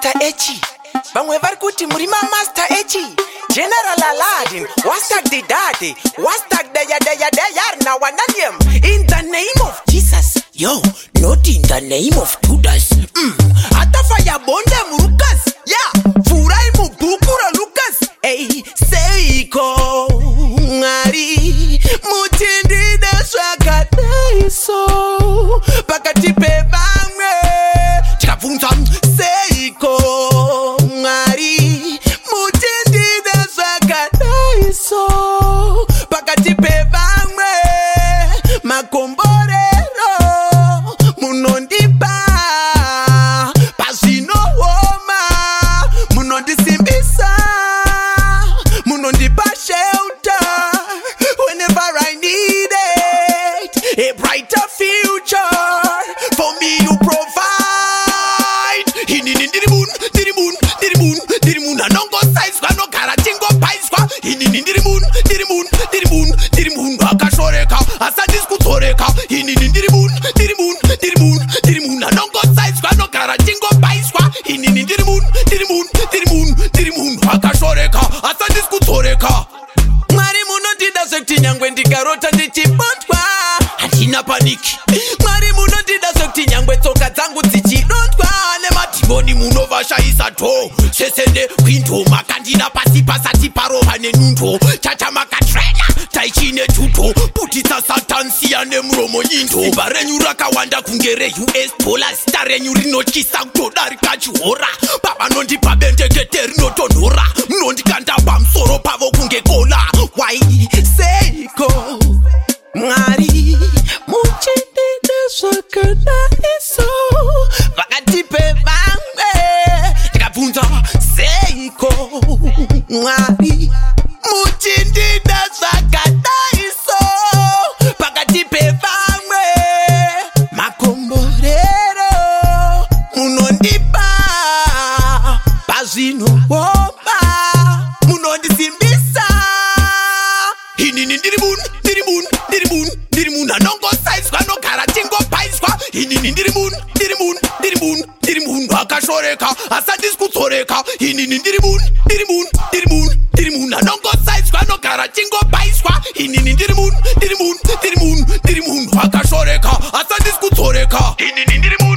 Master Echi. Bamwe varikuti murima Master Echi. General Aladdin, washtag the daddy, washtag the yar na wananium. In the name of Jesus, yo, not in the name of Judas. Atafaya bonde murukas, yeah, furai mubukura Lucas. Hey, seiko ngari, mutindi deswaka daiso, pakati pe bangwe, chikafunza seiko ngari, mutindi deswaka daiso, pakati pe bangwe, makomborero, munondipa, pasino woma, munondisimbisa, munondipa shelter, whenever I need it, a brighter future, for me you provide. Diri moon, anongo size kwa no karatingo pais kwa. Diri moon, akashoreka, asadis kutoreka. Diri moon, anongo size kwa no karatingo pais kwa. Diri moon, akashoreka, asadis kutoreka. Mwari munotida sekti nyangwe ndikarota ndichipotwa, hatina paniki. Mwari munotida sekti nyangwe tsoka dzangu dzichirotwa, nematimoni munovashaisa to. Sesende kwindo makandina pasi pasati parova nenundo. Chacha makatrena taichine tuto, putisa satansia nemuromo nyindo. Simba renyu rakawanda kungere US dollars, star renyu rinochisa kutodarika chihora. Baba nondipa bendekete rinotonhora, munondikanda pamusoro pavo kunge kola. Why seiko Mwari muchindide swakada iso, vakati pe bangwe, tikabvunza seiko Mwari muchindide swakada iso, pakati pe bangwe, makomborero, munondipa, pazvino womba, munondisimbisa. Diri moon, anongo size kwa no karatingo pais kwa. Diri moon, akashoreka, asadis kutoreka. Diri moon, anongo size kwa no karatingo pais kwa. Diri moon, akashoreka, asadis kutoreka.